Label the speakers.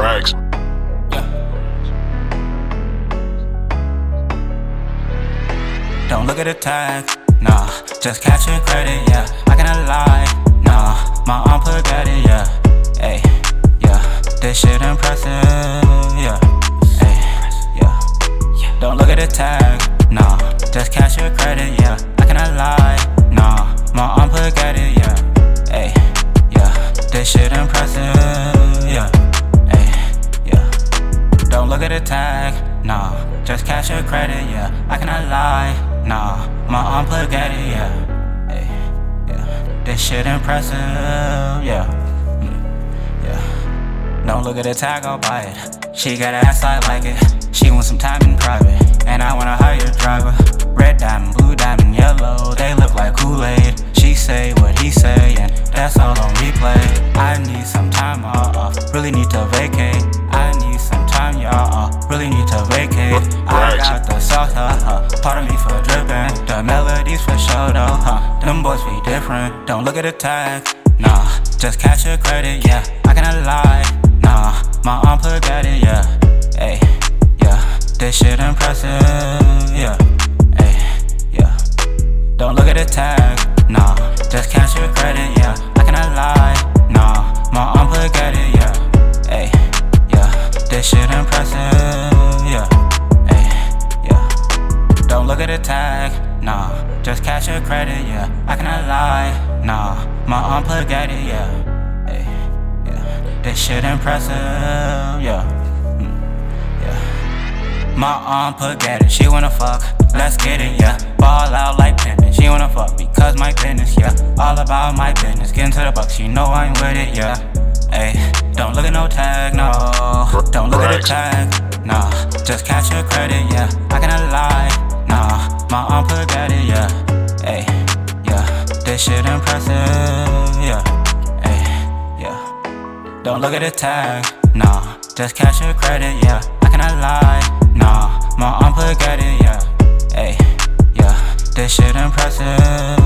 Speaker 1: Racks.
Speaker 2: Yeah. Don't look at the tag, nah. Just cash your credit, yeah. I cannot lie, nah. My arm put that in, yeah. Ayy, yeah. This shit impressive, yeah. Ayy, yeah. Don't look at the tag, nah. Just cash your credit, yeah. I cannot lie, nah. My arm put that in, yeah. Ayy, yeah. This shit impressive, yeah. Ayy, yeah. Don't look at the tag, nah. Just cash your credit, yeah. I cannot lie, nah. My arm put that in, yeah. Ayy, yeah. This shit impressive, yeah. Yeah. Don't look at the tag, I'll buy it. She got an ass, I like it. She wants some time in private, and I wanna hire a driver. Red diamond, blue diamond, yellow, they look like Kool-Aid. She say what he say, and that's all on replay. I need some time off, really need to vacate. I need some time, y'all, really need to vacate. I got the sauce, pardon me for dripping. The melodies for show, though, them boys be different. Don't look at the tag, nah. Just cash your credit, yeah. I cannot lie, nah. My arm put that in, yeah. Ayy, yeah. This shit impressive, yeah. Ayy, yeah. Don't look at the tag, nah. Just cash your credit, yeah. I cannot lie, nah. My arm put that in, yeah. Ayy, yeah. This shit impressive, yeah. Ayy, yeah. Don't look at the tag, nah. Just cash your credit, yeah. I cannot lie, nah. My arm put that in, yeah. Ayy, yeah. This shit impressive, yeah. My arm put get it, she wanna fuck, let's get it, yeah. Ball out like Pippen, she wanna fuck because my business, yeah. All about my business, get into the bucks, she know I'm with it, yeah. Ayy, don't look at no tag, no. Don't look at the tag, nah. Just cash your credit, yeah. I cannot lie, nah. My arm put get it, yeah. Ayy, yeah. This shit impressive, yeah. Ayy, yeah. Don't look at the tag, nah. Just cash your credit, yeah. I cannot lie, nah. My arm put that in, yeah. Ayy, yeah. This shit impressive.